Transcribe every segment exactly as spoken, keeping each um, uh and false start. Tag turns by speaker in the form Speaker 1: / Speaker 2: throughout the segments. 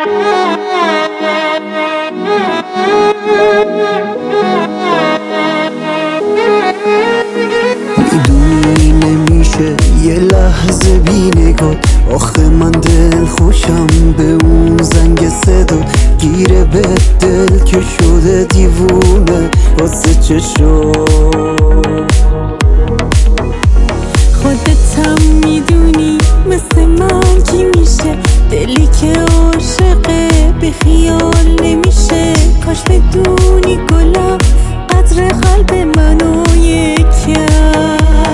Speaker 1: میدونی نمیشه یه لحظه بی نگاه، آخه من دل خوشم به اون زنگ صدا، گیره به دل که شده دیوونه واسه چشم.
Speaker 2: خودت هم میدونی مثل من چی میشه، دلی که عاشقه به خیال نمیشه. کاش بدونی گلا قدر قلب منو یکم.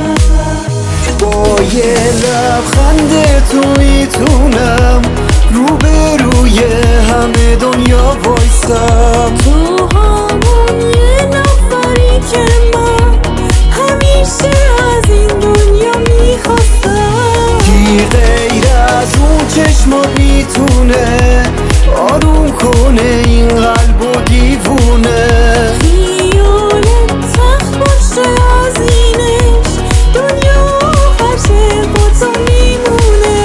Speaker 1: با یه لبخند تو میتونم روبروی همه دنیا وایسم.
Speaker 2: تو همون یه نفری که من همیشه از این دنیا میخواستم.
Speaker 1: کی غیر از اون چشمات میتونه آروم کنه این قلب و دیوونه.
Speaker 2: خیالت تخت باشه ازینش، دنیا آخرشه با تو میمونه.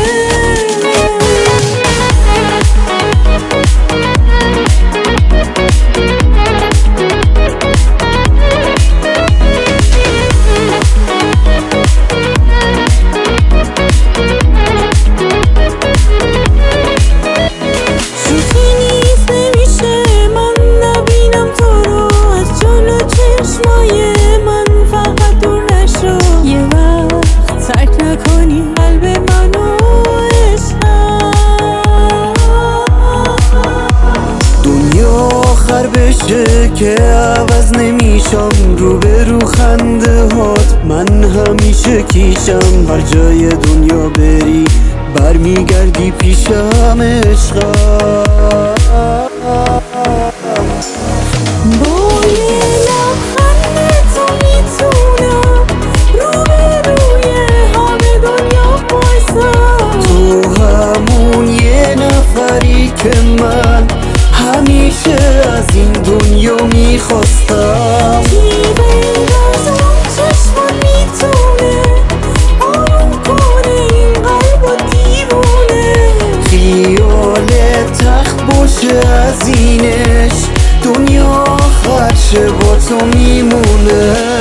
Speaker 1: بشه که عوض نمیشم روبرو خنده هات، من همیشه کیشم. هر جای دنیا بری برمیگردی پیشم عشقم.
Speaker 2: با یه لبخند تو میتونم روبروی همه دنیا وایسم.
Speaker 1: تو همون یه نفری که من همیشه از این دنیا میخواستم.
Speaker 2: کی غیر از اون چشمان میتونه آروم کنه این قلب و دیوونه.
Speaker 1: خیال تخت باشه ازینش، دنیا آخرشه با تو میمونه.